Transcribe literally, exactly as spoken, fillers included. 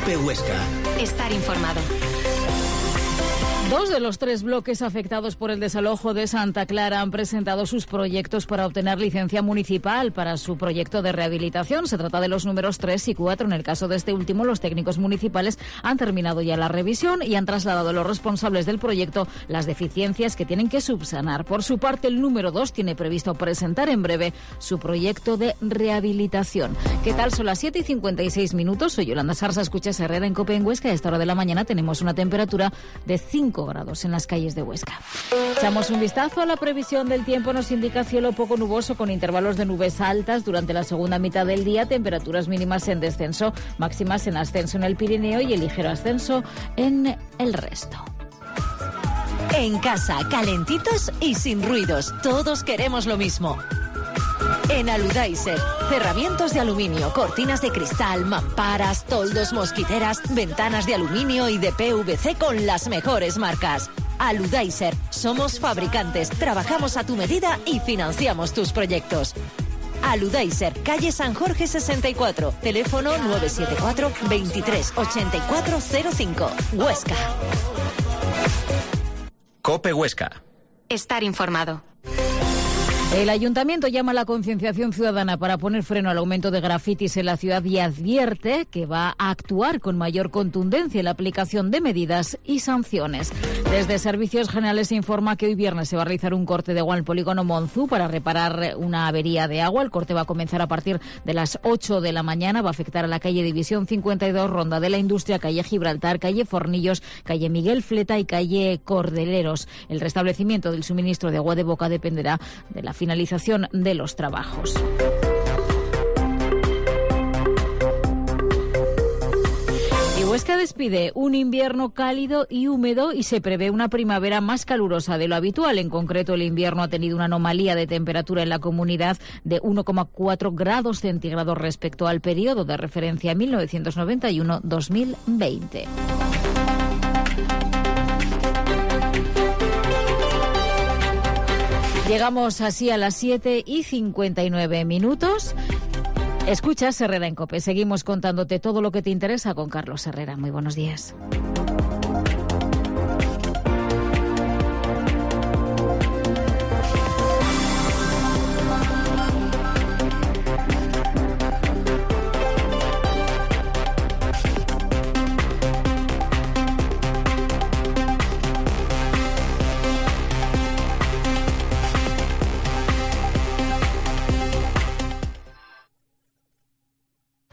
COPE Huesca. Estar informado. Dos de los tres bloques afectados por el desalojo de Santa Clara han presentado sus proyectos para obtener licencia municipal para su proyecto de rehabilitación. Se trata de los números tres y cuatro. En el caso de este último, los técnicos municipales han terminado ya la revisión y han trasladado a los responsables del proyecto las deficiencias que tienen que subsanar. Por su parte, el número dos tiene previsto presentar en breve su proyecto de rehabilitación. ¿Qué tal? Son las siete y cincuenta y seis minutos. Soy Yolanda Sarsa, escuchas Herrera en COPE en Huesca. A esta hora de la mañana tenemos una temperatura de cinco grados en las calles de Huesca. Echamos un vistazo a la previsión del tiempo. Nos indica cielo poco nuboso con intervalos de nubes altas durante la segunda mitad del día, temperaturas mínimas en descenso, máximas en ascenso en el Pirineo y el ligero ascenso en el resto. En casa, calentitos y sin ruidos. Todos queremos lo mismo. En Aludaiser, cerramientos de aluminio, cortinas de cristal, mamparas, toldos, mosquiteras, ventanas de aluminio y de P V C con las mejores marcas. Aludaiser, somos fabricantes, trabajamos a tu medida y financiamos tus proyectos. Aludaiser, calle San Jorge sesenta y cuatro, teléfono nueve siete cuatro, veintitrés, ochenta y cuatro cero cinco, Huesca. COPE Huesca. Estar informado. El Ayuntamiento llama a la concienciación ciudadana para poner freno al aumento de grafitis en la ciudad y advierte que va a actuar con mayor contundencia en la aplicación de medidas y sanciones. Desde Servicios Generales se informa que hoy viernes se va a realizar un corte de agua en el polígono Monzú para reparar una avería de agua. El corte va a comenzar a partir de las ocho de la mañana. Va a afectar a la calle División cincuenta y dos, Ronda de la Industria, calle Gibraltar, calle Fornillos, calle Miguel Fleta y calle Cordeleros. El restablecimiento del suministro de agua de boca dependerá de la finalización de los trabajos. Y Huesca despide un invierno cálido y húmedo y se prevé una primavera más calurosa de lo habitual. En concreto, el invierno ha tenido una anomalía de temperatura en la comunidad de uno coma cuatro grados centígrados respecto al periodo de referencia mil novecientos noventa y uno a dos mil veinte. Llegamos así a las siete y cincuenta y nueve minutos. Escuchas Herrera en COPE. Seguimos contándote todo lo que te interesa con Carlos Herrera. Muy buenos días.